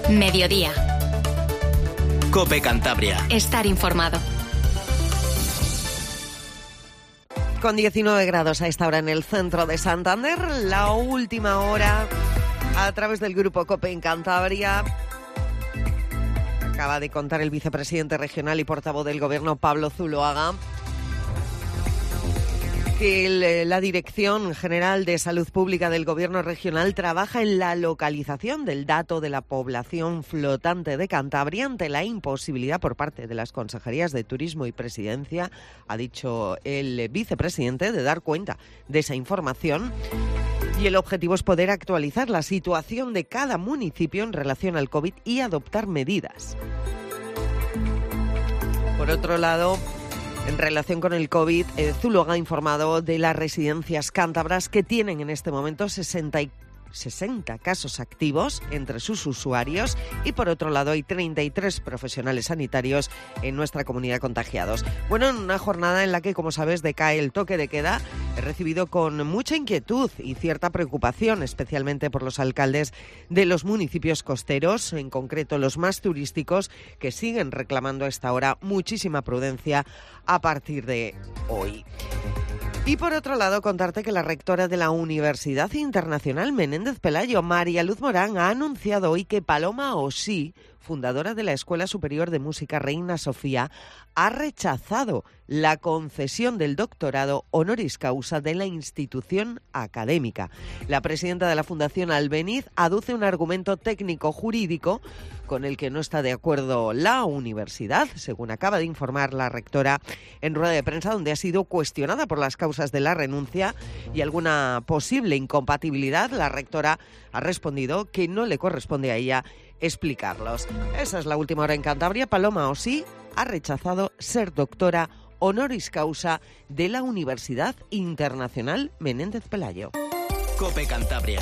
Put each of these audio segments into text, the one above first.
Mediodía. COPE Cantabria. Estar informado. Con 19 grados a esta hora en el centro de Santander, la última hora a través del grupo COPE en Cantabria. Acaba de contar el vicepresidente regional y portavoz del Gobierno, Pablo Zuloaga, que la Dirección General de Salud Pública del Gobierno regional trabaja en la localización del dato de la población flotante de Cantabria ante la imposibilidad por parte de las consejerías de Turismo y Presidencia, ha dicho el vicepresidente, de dar cuenta de esa información. Y el objetivo es poder actualizar la situación de cada municipio en relación al COVID y adoptar medidas. Por otro lado, en relación con el COVID, Zuloaga ha informado de las residencias cántabras que tienen en este momento 60 casos activos entre sus usuarios y por otro lado hay 33 profesionales sanitarios en nuestra comunidad contagiados. Bueno, en una jornada en la que, como sabes, decae el toque de queda, he recibido con mucha inquietud y cierta preocupación, especialmente por los alcaldes de los municipios costeros, en concreto los más turísticos, que siguen reclamando a esta hora muchísima prudencia a partir de hoy. Y por otro lado, contarte que la rectora de la Universidad Internacional Menéndez Pelayo, María Luz Morán, ha anunciado hoy que Paloma Osí, fundadora de la Escuela Superior de Música Reina Sofía, ha rechazado la concesión del doctorado honoris causa de la institución académica. La presidenta de la Fundación Albéniz aduce un argumento técnico-jurídico con el que no está de acuerdo la universidad, según acaba de informar la rectora en rueda de prensa, donde ha sido cuestionada por las causas de la renuncia y alguna posible incompatibilidad. La rectora ha respondido que no le corresponde a ella explicarlos. Esa es la última hora en Cantabria. Paloma Osí ha rechazado ser doctora honoris causa de la Universidad Internacional Menéndez Pelayo. COPE Cantabria.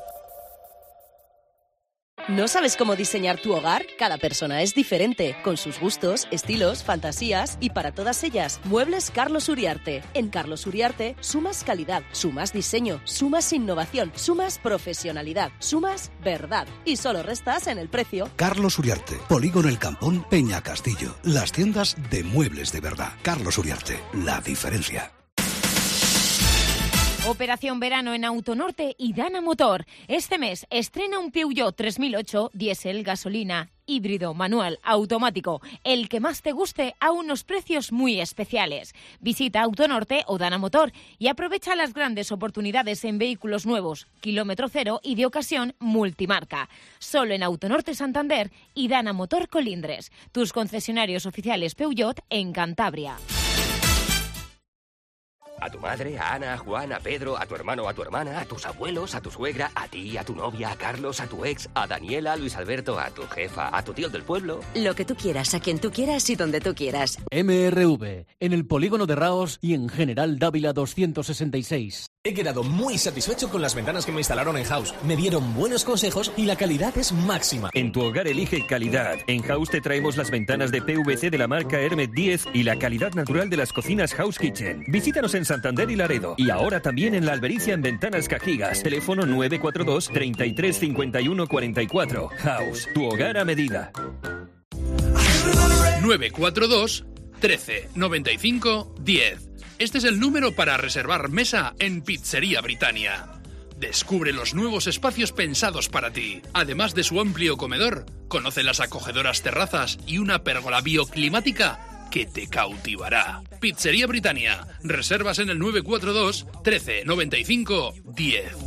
¿No sabes cómo diseñar tu hogar? Cada persona es diferente, con sus gustos, estilos, fantasías y para todas ellas, Muebles Carlos Uriarte. En Carlos Uriarte sumas calidad, sumas diseño, sumas innovación, sumas profesionalidad, sumas verdad y solo restas en el precio. Carlos Uriarte, Polígono El Campón, Peña Castillo. Las tiendas de muebles de verdad. Carlos Uriarte, la diferencia. Operación verano en Autonorte y Dana Motor. Este mes estrena un Peugeot 3008 diésel, gasolina, híbrido, manual, automático. El que más te guste a unos precios muy especiales. Visita Autonorte o Dana Motor y aprovecha las grandes oportunidades en vehículos nuevos, kilómetro cero y de ocasión multimarca. Solo en Autonorte Santander y Dana Motor Colindres. Tus concesionarios oficiales Peugeot en Cantabria. A tu madre, a Ana, a Juan, a Pedro, a tu hermano, a tu hermana, a tus abuelos, a tu suegra, a ti, a tu novia, a Carlos, a tu ex, a Daniela, a Luis Alberto, a tu jefa, a tu tío del pueblo. Lo que tú quieras, a quien tú quieras y donde tú quieras. MRV, en el Polígono de Raos y en General Dávila 266. He quedado muy satisfecho con las ventanas que me instalaron en House. Me dieron buenos consejos y la calidad es máxima. En tu hogar elige calidad. En House te traemos las ventanas de PVC de la marca Hermet 10 y la calidad natural de las cocinas House Kitchen. Visítanos en Santander y Laredo. Y ahora también en La Albericia en Ventanas Cajigas. Teléfono 942 33 51 44. House, tu hogar a medida. 942 13 95 10. Este es el número para reservar mesa en Pizzería Britannia. Descubre los nuevos espacios pensados para ti. Además de su amplio comedor, conoce las acogedoras terrazas y una pérgola bioclimática que te cautivará. Pizzería Britannia. Reservas en el 942 13 95 10.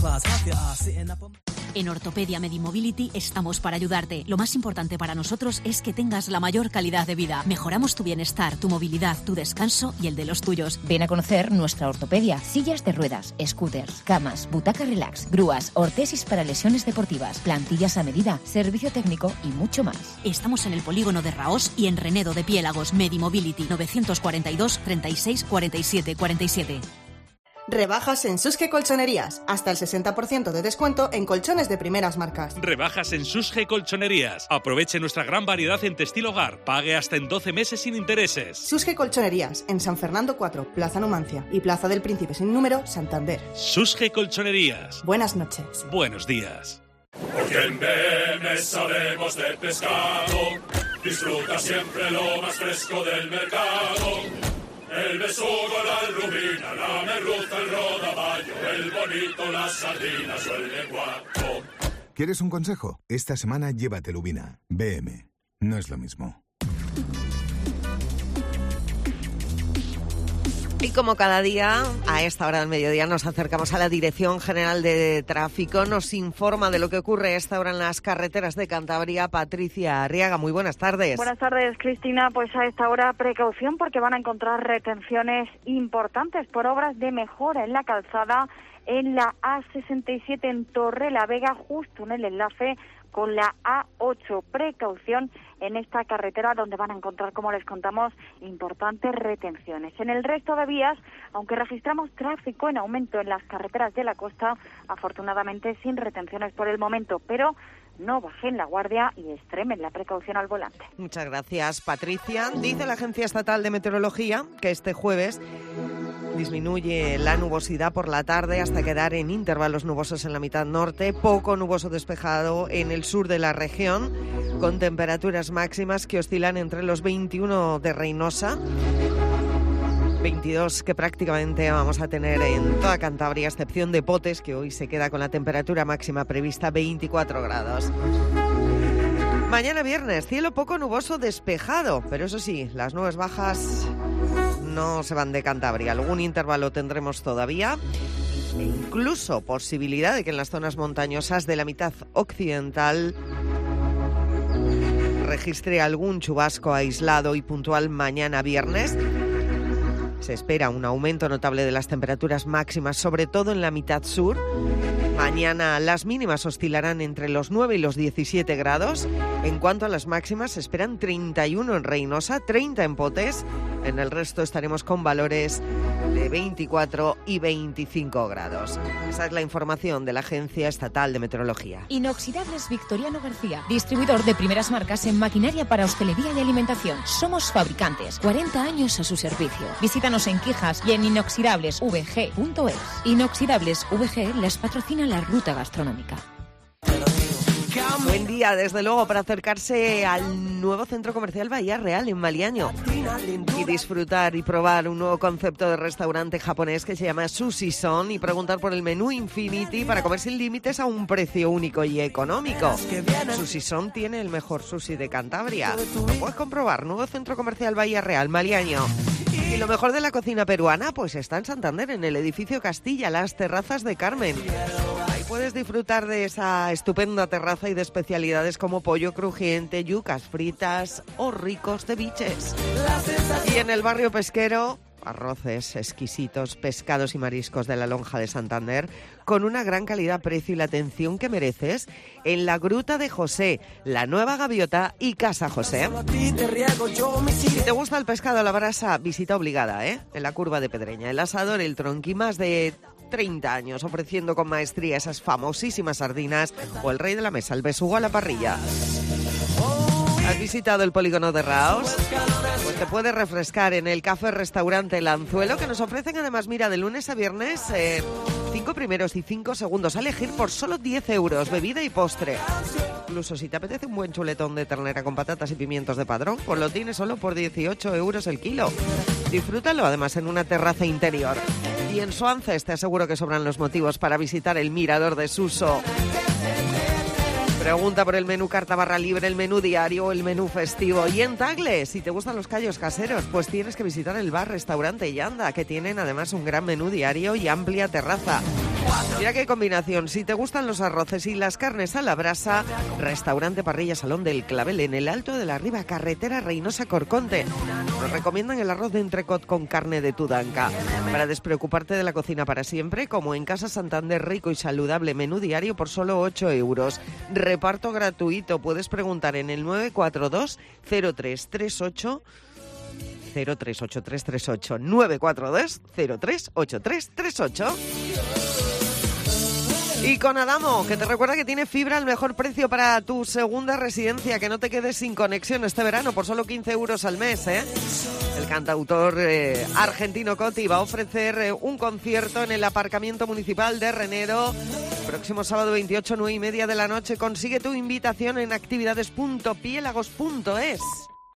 En Ortopedia Medimobility estamos para ayudarte. Lo más importante para nosotros es que tengas la mayor calidad de vida. Mejoramos tu bienestar, tu movilidad, tu descanso y el de los tuyos. Ven a conocer nuestra ortopedia. Sillas de ruedas, scooters, camas, butacas relax, grúas, ortesis para lesiones deportivas, plantillas a medida, servicio técnico y mucho más. Estamos en el Polígono de Raos y en Renedo de Piélagos. Medimobility 942 36 47 47. Rebajas en Susge Colchonerías. Hasta el 60% de descuento en colchones de primeras marcas. Rebajas en Susge Colchonerías. Aproveche nuestra gran variedad en textil hogar. Pague hasta en 12 meses sin intereses. Susge Colchonerías, en San Fernando 4, Plaza Numancia y Plaza del Príncipe sin número, Santander. Susge Colchonerías. Buenas noches. Buenos días. Porque en BM sabemos de pescado, disfruta siempre lo más fresco del mercado. El besugo, la rubina, la merluza, el rodaballo, el bonito, las sardinas o el lenguado. ¿Quieres un consejo? Esta semana llévate lubina. BM. No es lo mismo. Y como cada día, a esta hora del mediodía nos acercamos a la Dirección General de Tráfico. Nos informa de lo que ocurre a esta hora en las carreteras de Cantabria, Patricia Arriaga. Muy buenas tardes. Buenas tardes, Cristina. Pues a esta hora precaución porque van a encontrar retenciones importantes por obras de mejora en la calzada en la A67 en Torrelavega, justo en el enlace con la A8. Precaución en esta carretera donde van a encontrar, como les contamos, importantes retenciones. En el resto de vías, aunque registramos tráfico en aumento en las carreteras de la costa, afortunadamente sin retenciones por el momento, pero no bajen la guardia y extremen la precaución al volante. Muchas gracias, Patricia. Dice la Agencia Estatal de Meteorología que este jueves disminuye la nubosidad por la tarde hasta quedar en intervalos nubosos en la mitad norte, poco nuboso despejado en el sur de la región, con temperaturas máximas que oscilan entre los 21 de Reynosa, 22 que prácticamente vamos a tener en toda Cantabria, a excepción de Potes, que hoy se queda con la temperatura máxima prevista 24 grados. Mañana viernes, cielo poco nuboso despejado, pero eso sí, las nubes bajas no se van de Cantabria. Algún intervalo tendremos todavía e incluso posibilidad de que en las zonas montañosas de la mitad occidental registre algún chubasco aislado y puntual mañana viernes. Se espera un aumento notable de las temperaturas máximas, sobre todo en la mitad sur. Mañana las mínimas oscilarán entre los 9 y los 17 grados. En cuanto a las máximas, se esperan 31 en Reynosa, 30 en Potes. En el resto estaremos con valores de 24 y 25 grados. Esa es la información de la Agencia Estatal de Meteorología. Inoxidables Victoriano García, distribuidor de primeras marcas en maquinaria para hostelería y alimentación. Somos fabricantes, 40 años a su servicio. Visítanos en Quijas y en inoxidablesvg.es. Inoxidables VG les patrocina la ruta gastronómica. Buen día, desde luego, para acercarse al nuevo centro comercial Bahía Real en Maliaño y disfrutar y probar un nuevo concepto de restaurante japonés que se llama Sushi Son y preguntar por el menú Infinity para comer sin límites a un precio único y económico. Sushi Son tiene el mejor sushi de Cantabria. Lo puedes comprobar, nuevo centro comercial Bahía Real, Maliaño. Y lo mejor de la cocina peruana pues está en Santander, en el edificio Castilla, las terrazas de Carmen. Puedes disfrutar de esa estupenda terraza y de especialidades como pollo crujiente, yucas fritas o ricos ceviches. Y en el barrio pesquero, arroces exquisitos, pescados y mariscos de la Lonja de Santander, con una gran calidad, precio y la atención que mereces en la Gruta de José, la Nueva Gaviota y Casa José. Si te gusta el pescado a la brasa, visita obligada, en la Curva de Pedreña. El asador, el Tronqui, más de 30 años ofreciendo con maestría esas famosísimas sardinas o el rey de la mesa, el besugo a la parrilla. ¿Has visitado el polígono de Raos? Pues te puedes refrescar en el café-restaurante El Anzuelo, que nos ofrecen además, mira, de lunes a viernes, 5 primeros y 5 segundos a elegir por solo 10 euros, bebida y postre. Incluso si te apetece un buen chuletón de ternera con patatas y pimientos de padrón, pues lo tienes solo por 18 euros el kilo. Disfrútalo además en una terraza interior. Y en Suances te aseguro que sobran los motivos para visitar el Mirador de Suso. Pregunta por el menú carta barra libre, el menú diario o el menú festivo. Y en Tagle, si te gustan los callos caseros, pues tienes que visitar el bar-restaurante Yanda, que tienen además un gran menú diario y amplia terraza. Mira qué combinación. Si te gustan los arroces y las carnes a la brasa, restaurante Parrilla Salón del Clavel, en el Alto de la Riba, carretera Reynosa-Corconte. Nos recomiendan el arroz de entrecot con carne de Tudanca. Para despreocuparte de la cocina para siempre, como en Casa Santander, rico y saludable menú diario por solo 8 euros. Reparto gratuito. Puedes preguntar en el 942 0338 038338 942 038338. Y con Adamo, que te recuerda que tiene fibra al mejor precio para tu segunda residencia, que no te quedes sin conexión este verano por solo 15 euros al mes, ¿eh? El cantautor argentino Coti va a ofrecer un concierto en el aparcamiento municipal de Renedo próximo sábado 28, 9:30 de la noche. Consigue tu invitación en actividades.pielagos.es.